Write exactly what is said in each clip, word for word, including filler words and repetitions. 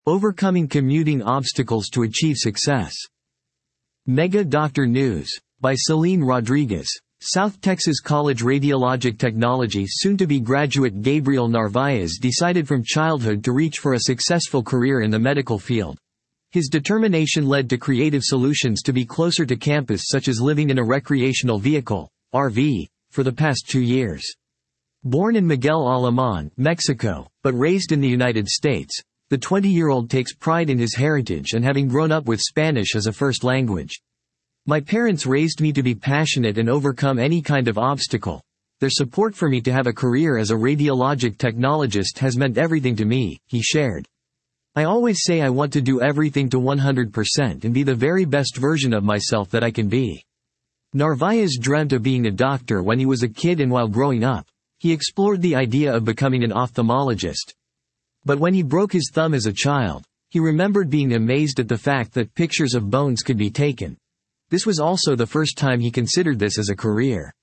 Overcoming commuting obstacles to achieve success. Mega Doctor News. By Celine Rodriguez. South Texas College Radiologic Technology soon-to-be graduate Gabriel Narvaez decided from childhood to reach for a successful career in the medical field. His determination led to creative solutions to be closer to campus, such as living in a recreational vehicle, R V, for the past two years. Born in Miguel Alemán, Mexico, but raised in the United States, the twenty-year-old takes pride in his heritage and having grown up with Spanish as a first language. My parents raised me to be passionate and overcome any kind of obstacle. Their support for me to have a career as a radiologic technologist has meant everything to me, he shared. I always say I want to do everything to one hundred percent and be the very best version of myself that I can be. Narvaez dreamt of being a doctor when he was a kid, and while growing up, he explored the idea of becoming an ophthalmologist. But when he broke his thumb as a child, he remembered being amazed at the fact that pictures of bones could be taken. This was also the first time he considered this as a career.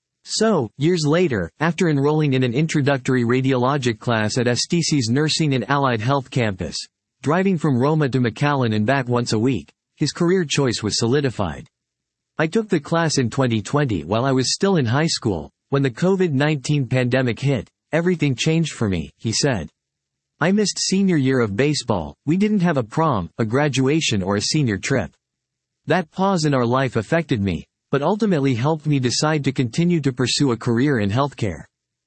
So, years later, after enrolling in an introductory radiologic class at S T C's Nursing and Allied Health campus, driving from Roma to McAllen and back once a week, his career choice was solidified. I took the class in twenty twenty while I was still in high school. When the COVID nineteen pandemic hit, everything changed for me, he said. I missed senior year of baseball. We didn't have a prom, a graduation, or a senior trip. That pause in our life affected me, but ultimately helped me decide to continue to pursue a career in healthcare.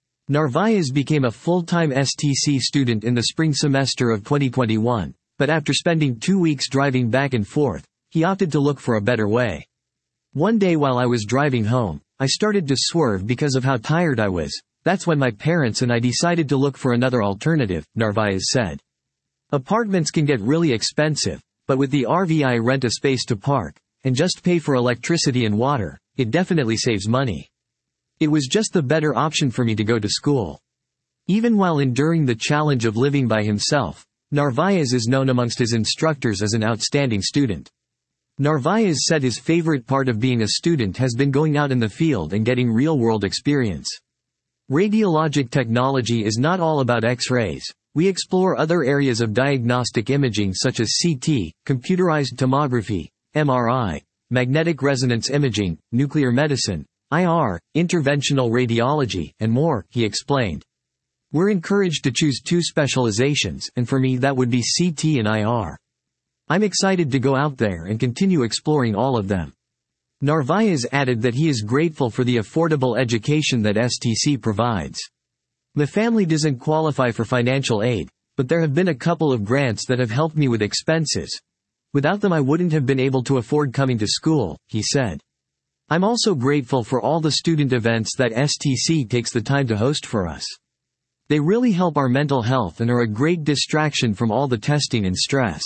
Narvaez became a full-time S T C student in the spring semester of twenty twenty-one, but after spending two weeks driving back and forth, he opted to look for a better way. One day while I was driving home, I started to swerve because of how tired I was. That's when my parents and I decided to look for another alternative, Narvaez said. Apartments can get really expensive, but with the R V I rent a space to park, and just pay for electricity and water. It definitely saves money. It was just the better option for me to go to school. Even while enduring the challenge of living by himself, Narvaez is known amongst his instructors as an outstanding student. Narvaez said his favorite part of being a student has been going out in the field and getting real-world experience. Radiologic technology is not all about X-rays. We explore other areas of diagnostic imaging such as C T, computerized tomography, M R I, magnetic resonance imaging, nuclear medicine, I R, interventional radiology, and more, he explained. We're encouraged to choose two specializations, and for me that would be C T and I R. I'm excited to go out there and continue exploring all of them. Narvaez added that he is grateful for the affordable education that S T C provides. My family doesn't qualify for financial aid, but there have been a couple of grants that have helped me with expenses. Without them I wouldn't have been able to afford coming to school, he said. I'm also grateful for all the student events that S T C takes the time to host for us. They really help our mental health and are a great distraction from all the testing and stress.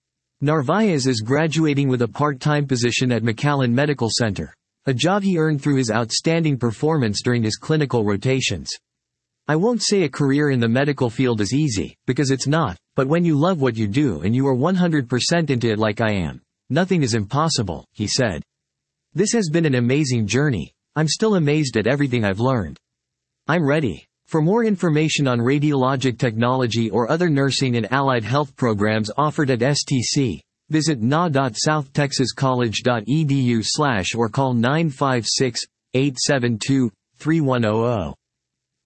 Narvaez is graduating with a part-time position at McAllen Medical Center, a job he earned through his outstanding performance during his clinical rotations. I won't say a career in the medical field is easy, because it's not, but when you love what you do and you are one hundred percent into it like I am, nothing is impossible, he said. This has been an amazing journey. I'm still amazed at everything I've learned. I'm ready. For more information on radiologic technology or other nursing and allied health programs offered at S T C, visit n a dot south texas college dot e d u slash or call nine five six, eight seven two, three one zero zero.